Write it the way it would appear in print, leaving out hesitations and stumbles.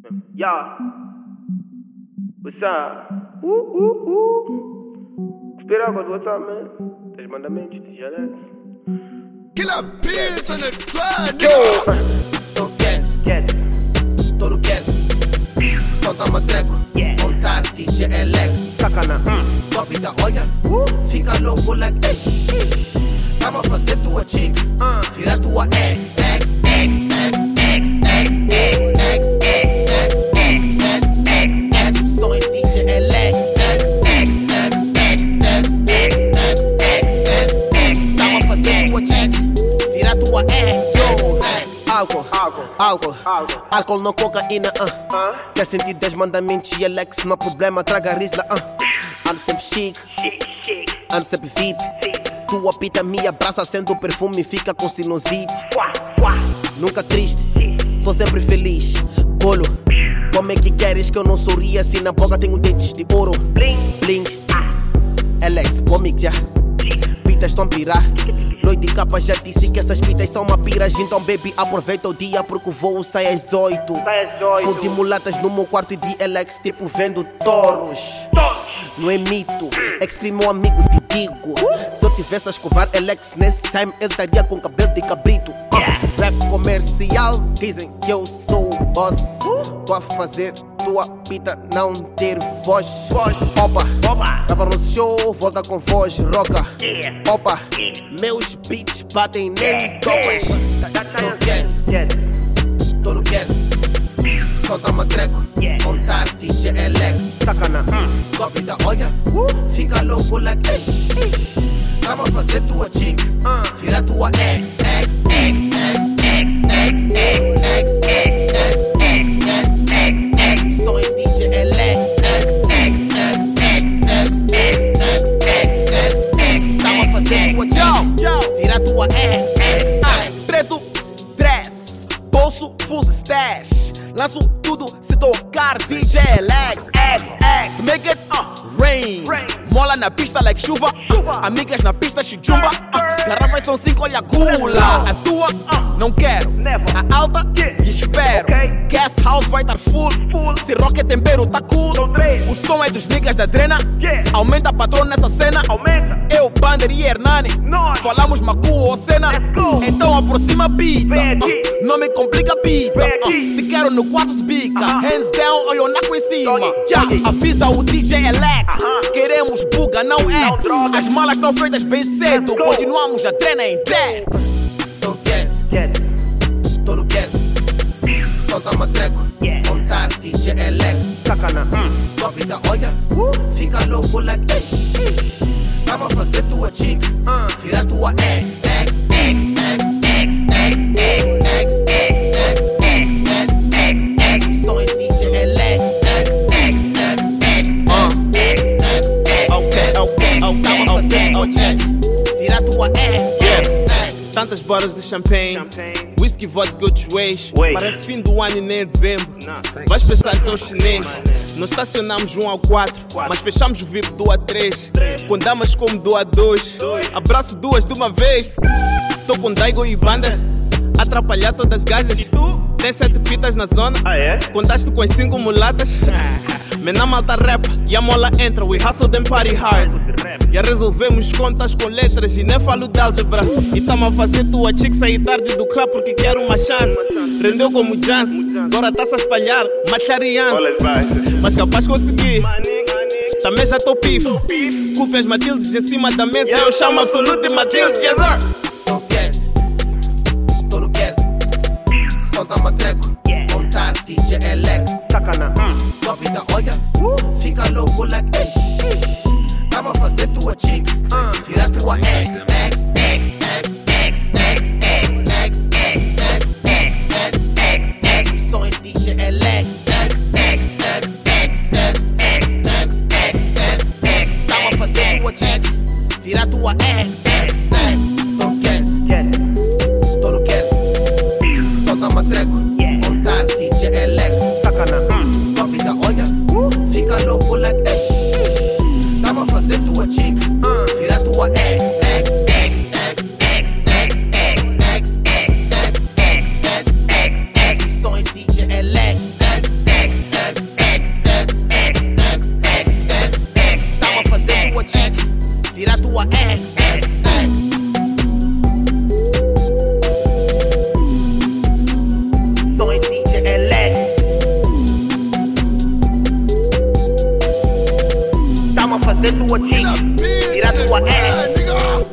Yeah. What's up? Espera agora, what's up, man? Tens mandamentos, DJ Alex. Killer beats on the track, Yo! Tô quieto, tô no cast. Solta matreco, montar DJ Alex. Sacana. Top da olha, fica louco like Tamo a fazer tua chica, vira tua ex. Som é DJ Alex. Tamo a fazer tua chica, vira tua ex. Álcool, não cocaína, Quer sentir 10 mandamentos e Alex, não há problema, traga risla, Ando sempre chique, ando sempre VIP. Tua pita me abraça, sendo o perfume fica com sinusite. Nunca triste, tô sempre feliz. Bolo, como é que queres que eu não sorria se na boca tenho dentes de ouro? Bling, Alex, comic já. Pitas estão a pirar. Noite e capa já disse que essas pitas são uma piras. Então baby, aproveita o dia porque o voo sai às 8. Full de mulatas no meu quarto e de Alex, tipo vendo touros. Não é mito, XP meu amigo, te digo. Se eu tivesse a escovar Alex nesse time, ele estaria com cabelo de cabrito. Rap comercial, dizem que eu sou o boss. Tô a fazer tua pita não ter voz. Opa, tava no show, volta com voz, roca. Opa, meus beats batem nem topas. Tô no cast, solta matreco, montar DJ Alex. Sacana. Copy da olha, fica louco like Tamo a fazer tua chica, vira tua ex. Som é DJ Alex. Tamo a fazer tua chica, vira tua ex. Preto, dress, bolso full de stash. Lanço tudo se tocar DJ Alex. Make it rain. Mola na pista like chuva. Amigas na pista chijumba. Garrafas são 5, olha a gula. A tua não quero. A alta e espero. Guest house vai estar full. Se rock é tempero tá cool. O som é dos niggas da drena. Aumenta patrão nessa cena. Eu, Bander e Hernani. Falamos Macu ou cena. Então aproxima a pita. Não me complica a pita. Te quero no quarto bica. Hands down, olha o naco em cima. Avisa o DJ Alex. Queremos buga, não ex. As malas estão feitas bem cedo. Continuamos a treina em pé. Tô quieto, tô no cast. Solta matreco, montar DJ Alex. Sacana. Top da olha, fica louco like Tamo a fazer tua chica, vira tua ex. Som é DJ Alex. Tamo a fazer tua chica, vira tua ex. Tantas bolas de champanhe, whisky, vodka, Gucci. Parece fim do ano e nem é dezembro. Vais pensar que é um chinês. Nós estacionamos 1 ao 4, mas fechamos o VIP do A3. Com damas como do A2, abraço duas de uma vez. Tô com Daigo e Bander, atrapalhar todas as gajas. Tem 7 pitas na zona, contaste com as 5 mulatas. Mena malta rap e a mola entra, we hustle them party hard. Já resolvemos contas com letras e nem falo de álgebra. E tamo a fazer tua chick sair tarde do club porque quero uma chance. Rendeu como Jance, agora tá-se a espalhar, machariance. Mas capaz conseguir, também já tô pifo. Culpe as Matildes em cima da mesa, eu chamo absoluto de Matilde. Yes, sir. Tô quieto, tô no cast. Solta matreco, montar DJ Alex. Sacana. Top da olha, fica louco like Tamo a fazer tua chica, vira tua ex. Som é DJ Alex. Tamo a fazer tua chica, vira tua ex. Tô quieto, tô no cast. Solta matreco, montar DJ Alex. Sacana. Top da olha, fica louco like Tamo a fazer tua chica, vira tua ex. Som é DJ Alex. ser tua chick, tira tua ass.